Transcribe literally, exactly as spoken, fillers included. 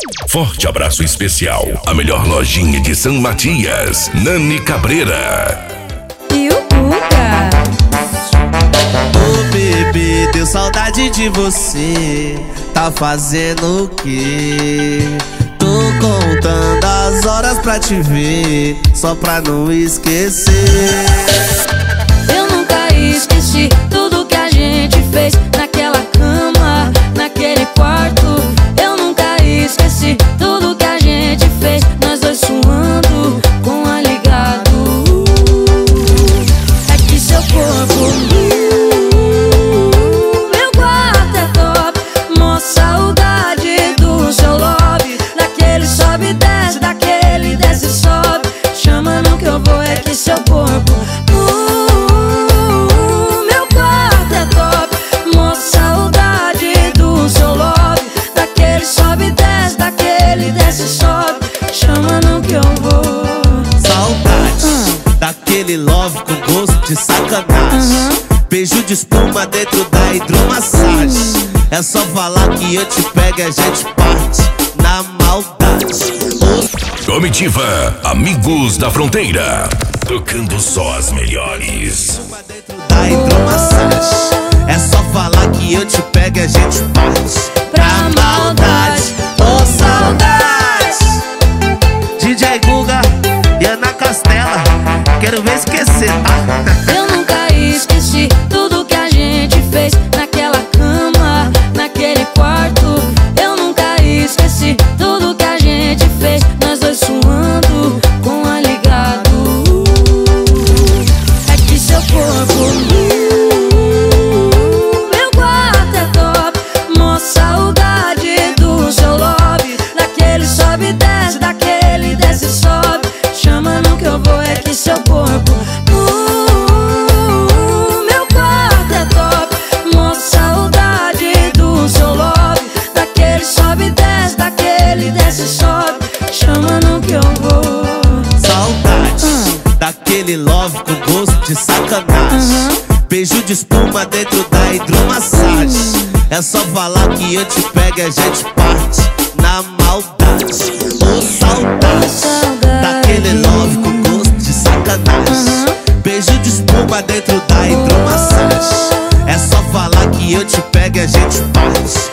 Forte abraço especial, a melhor lojinha de São Matias, Nani Cabreira. E o Guga? Ô bebê, deu saudade de você. Tá fazendo o quê? Tô contando as horas pra te ver, só pra não esquecer. Eu nunca esqueci tudo que a gente fez naquela cama, naquele quarto. Eu nunca esqueci tudo que a gente fez, nós dois suando com a ligado. É que seu corpo, meu quarto é top, mó saudade do seu lobby, daquele sobe e desce, daquele desce e sobe. Chama não que eu vou, é que seu corpo, meu quarto é top, mó saudade do seu lobby, daquele sobe e desce, daquele desce e sobe. Chama não que eu vou. Saudade uh. daquele love com gosto de sacanagem. uh-huh. Beijo de espuma dentro da hidromassagem. É só falar que eu te pego e a gente parte na maldade. Comitiva Amigos da Fronteira, tocando só as melhores. Da hidromassagem. É só falar que eu te pego e a gente parte pra maldade. Ô saudade, D J Guga e Ana Castela, quero ver esquecer, tá? Eu nunca esqueci tudo que a gente fez naquela cama, naquele quarto. Eu nunca esqueci tudo que a gente fez, nós dois suando com a ligado. É que seu corpo, meu quarto é top, mó saudade do seu lobby, daquele sobe e desce, daquele desce e sobe. Chama não que eu vou, é que seu corpo, meu quarto é top, mó saudade do seu lobby, daquele sobe e desce, daquele desce e sobe. Chama não que eu vou. Saudade uh. daquele love com gosto de sacanagem. uh-huh. Beijo de espuma dentro da hidromassagem. É só falar que eu te pego e a gente parte na maldade. Ô saudade, saudade daquele love com gosto de sacanagem. uh-huh. Beijo de espuma dentro da hidromassagem. É só falar que eu te pego e a gente parte